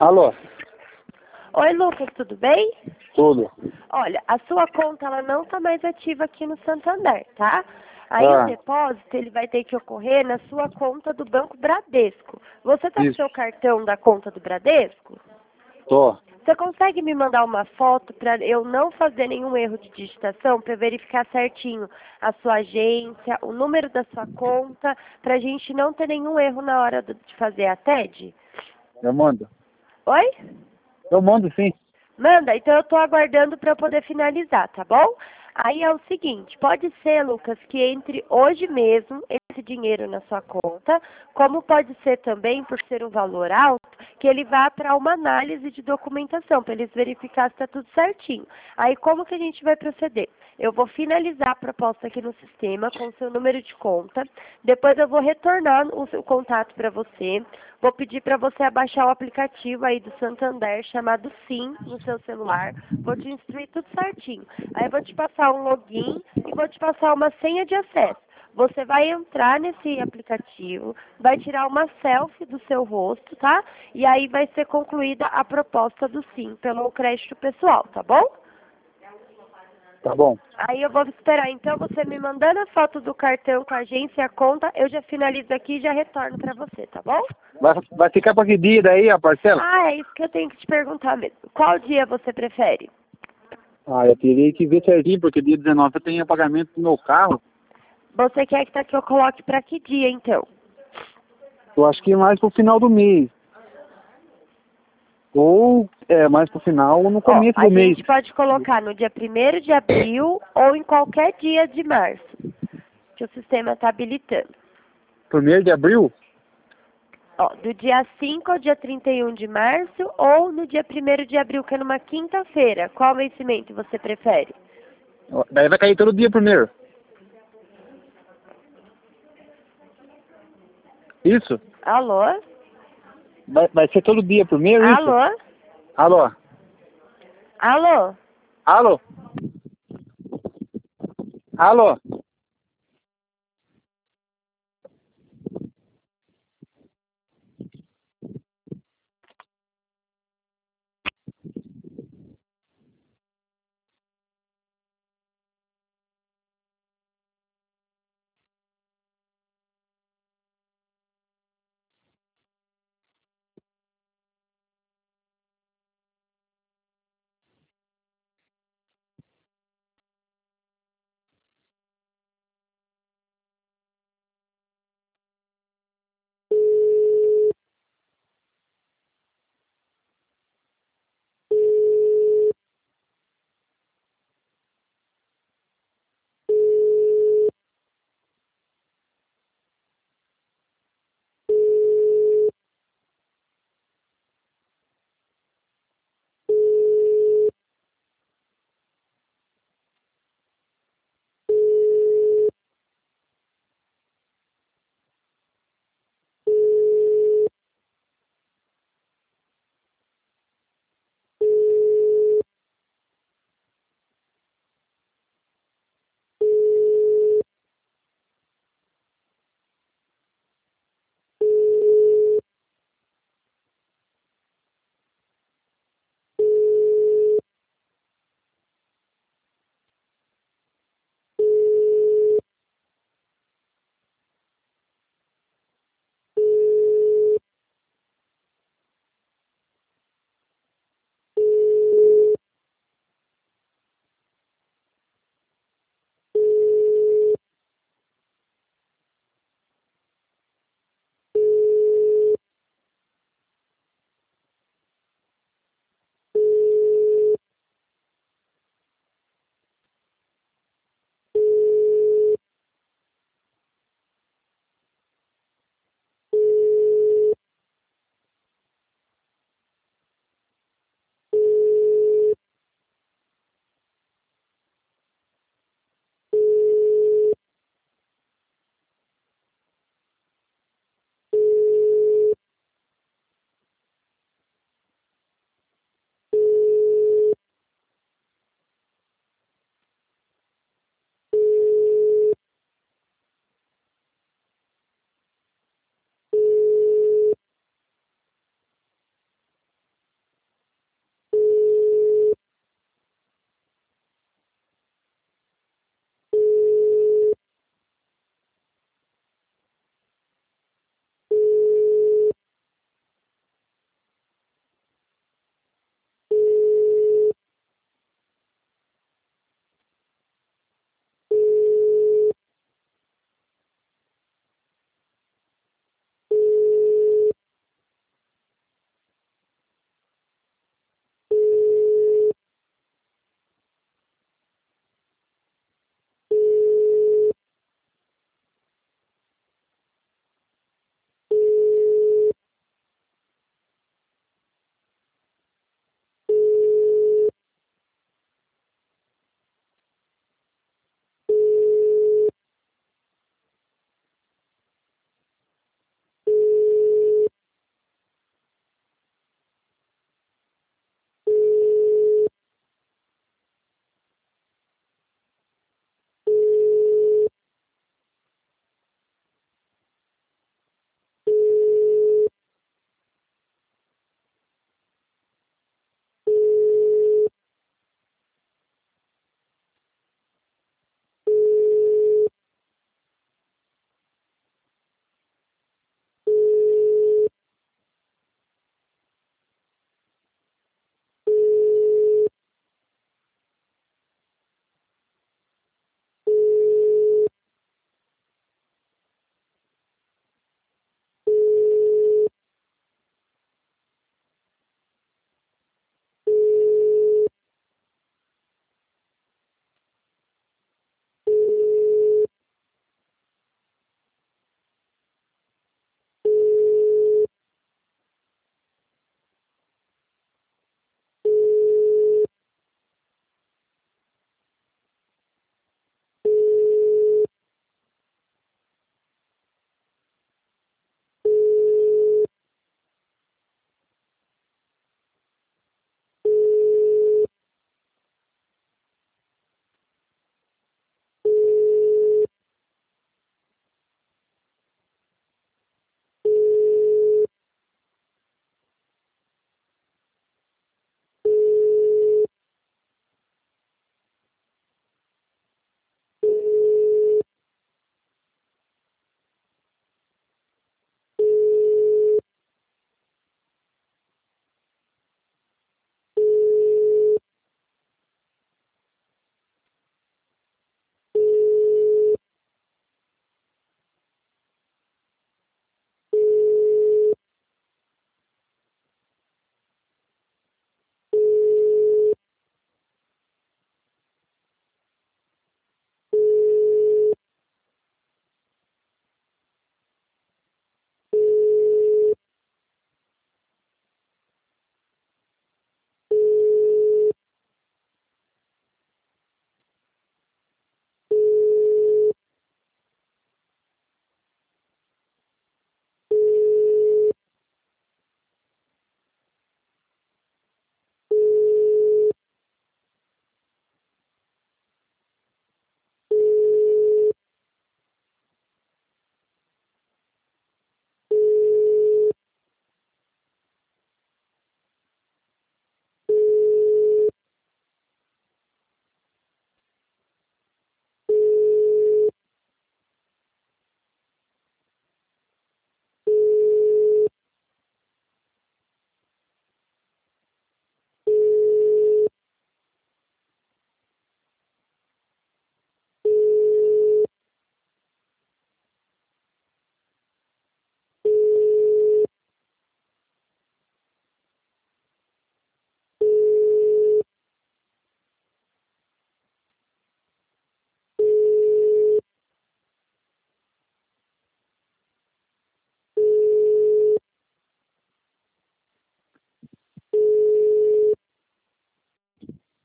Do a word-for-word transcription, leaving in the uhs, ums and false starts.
Alô? Oi, Lucas, tudo bem? Tudo. Olha, a sua conta ela não está mais ativa aqui no Santander, tá? Aí Ah. o depósito ele vai ter que ocorrer na sua conta do Banco Bradesco. Você está com Isso. seu cartão da conta do Bradesco? Tô. Você consegue me mandar uma foto para eu não fazer nenhum erro de digitação, para verificar certinho a sua agência, o número da sua conta, para a gente não ter nenhum erro na hora do- de fazer a T E D? Eu mando. Oi? Eu mando sim. Manda, então eu estou aguardando para eu poder finalizar, tá bom? Aí é o seguinte, pode ser, Lucas, que entre hoje mesmo esse dinheiro na sua conta, como pode ser também, por ser um valor alto, que ele vá para uma análise de documentação, para eles verificar se está tudo certinho. Aí como que a gente vai proceder? Eu vou finalizar a proposta aqui no sistema com o seu número de conta, depois eu vou retornar o seu contato para você, vou pedir para você abaixar o aplicativo aí do Santander chamado Sim no seu celular, vou te instruir tudo certinho. Aí eu vou te passar um login e vou te passar uma senha de acesso. Você vai entrar nesse aplicativo, vai tirar uma selfie do seu rosto, tá? E aí vai ser concluída a proposta do Sim pelo crédito pessoal, tá bom? Tá bom. Aí eu vou esperar, então, você me mandando a foto do cartão com a agência e a conta, eu já finalizo aqui e já retorno para você, tá bom? Vai, vai ficar para que dia daí a parcela? Ah, é isso que eu tenho que te perguntar mesmo. Qual dia você prefere? Ah, eu teria que ver certinho, porque dia dezenove eu tenho pagamento do meu carro. Você quer que, tá, que eu coloque para que dia, então? Eu acho que mais pro final do mês. Ou é mais pro final ou no Ó, começo a do mês. gente pode colocar no dia primeiro de abril ou em qualquer dia de março, que o sistema está habilitando. Primeiro de abril? Ó, do dia cinco ao dia trinta e um de março ou no dia primeiro de abril, que é numa quinta-feira. Qual vencimento você prefere? Daí vai cair todo dia primeiro. Isso? Alô? Vai, vai ser todo dia primeiro, isso? Alô? Alô? Alô? Alô? Alô?